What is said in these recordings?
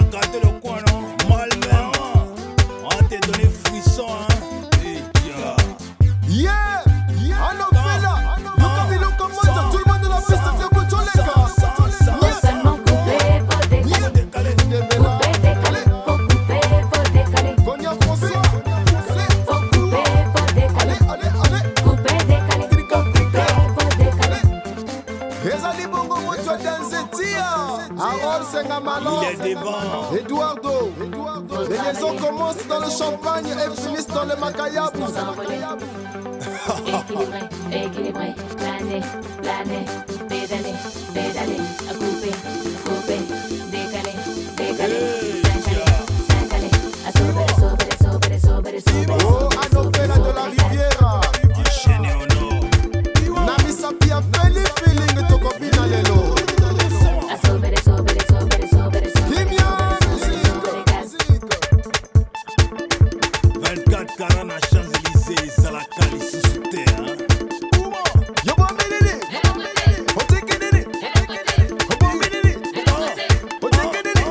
gâté le coin, non? Mal même. On t'a donné frisson, hein? Et tiens. Yeah! On a fait là! Look comme moi, tout le monde de la piste, c'est pour tous les gars! Seulement coupé, faut décaler. Coupé, décaler. Faut couper, faut décaler. Cognac François! Faut couper, faut décaler. Coupé, décaler. Faut couper, faut décaler. Ezali bongo moto danse tia! Harold Sengamalon! Il est devant. Eduardo! Les liaisons commencent dans le champagne et finissent dans le macayabou! S'envoler. Équilibré, équilibré. Planer, planer. Pédaler, pédaler. À couper, couper. Décaler, décaler. S'incaler, à sauver. Oh, Anopela de la Riviera! Enchaîné au nord. Nami Sapia Feli feeling tokopina lelo! À sauver. Kimia musique! 24 carats à Champs-Élysées, à la cali sous terre. Yo bon menini! Oteke nini! Bon menini! Oteke nini!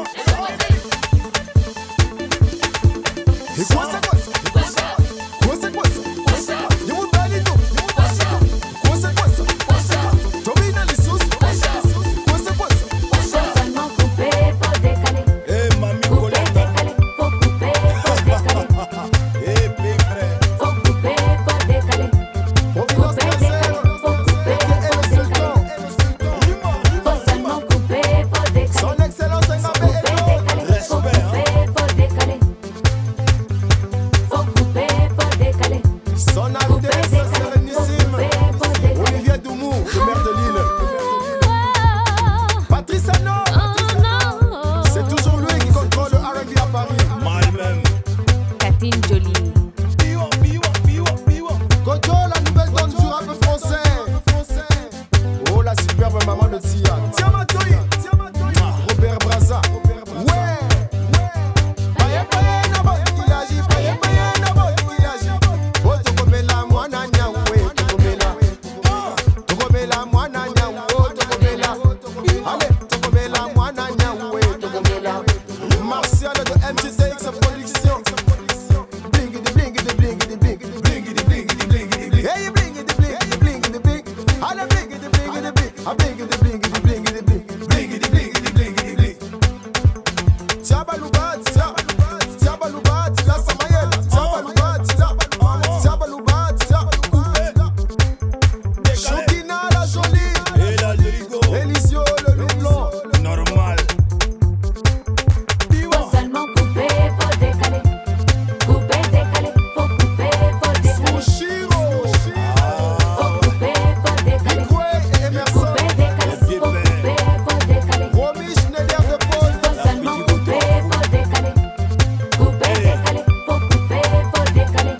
Et quoi c'est quoi ça? Quoi c'est quoi ça? Yo mon balito! Quoi c'est quoi ça? Tomina les sauces! Quoi c'est quoi ça? Seulement coupé, faut décaler. Eh, mamie Coupé, Colette. décaler. Faut couper, faut décaler. Eh, big frère. Faut couper, faut décaler. Providence Coupé, Cancer! décaler. Faut couper, Et faut le décaler. sultan! Faut seulement couper, faut décaler. Son excellence Ngabé Coupé, Elo! décaler. Faut Respect, hein. couper, faut décaler. Faut couper, faut décaler. Son Altesse Sérénissime! Faut décaler. Olivier Doumou, le maire de Lille! Patrice Ano! C'est toujours lui qui contrôle le R&B à Paris! Mal même. Catine Jolie. Kojo, la nouvelle donne du rap français! Oh, la superbe maman de Tia! Tia Matoyi! Robert Braza! Ouais! Paye paye na boy village, paye paye na boy village. Oh, tokomela mwana nyawe, tokomela mwana nyawe, oh, tokomela. Allez, tokomela mwana nyawe, tokomela. Martial de MTTX Production. Blingidi blingidi blingidi blingidi blingidi blingidi blingidi. Hey, blingidi blingidi blingidi bling. Allez, blingidi blingidi bling. Ah, blingidi blingidi blingidi bling. Blingidi blingidi blingidi bling. Tiabaloubat, Tiabaloubat, la Samayel, Tiabaloubat, Chokina la jolie, Et la Jericho. Elisio le loup Normal. Faut seulement couper, faut décaler. Couper, décaler. Faut couper, faut décaler. Chiro, Faut couper, faut décaler. Koué et Emerson, Couper, décaler. Faut couper, faut décaler. Romy Schneider de Paul, Faut seulement couper, faut décaler. Couper, décaler. Faut couper, faut décaler.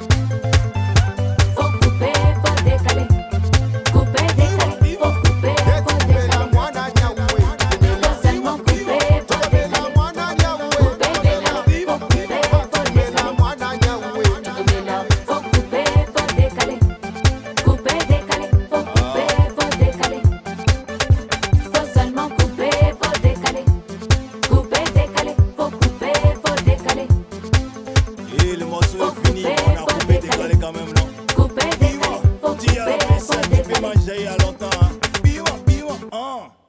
Faut couper, faut décaler. Couper, décaler. Faut couper, faut Tokomela décaler. mwana nyawe, Faut seulement couper, faut Tokomela décaler. mwana nyawe, Couper, décaler. Faut couper, faut Tokomela décaler. mwana nyawe. Faut couper, faut décaler. Couper, décaler. Faut couper, faut décaler. Faut seulement couper, faut décaler. Couper, décaler. Faut couper, faut décaler. Et le morceau est fini. On a coupé décalé quand même, non? Couper, décaler. Faut Tia, couper, mais ça, faut tu peux décaler. manger il y a longtemps. Hein? Biwa.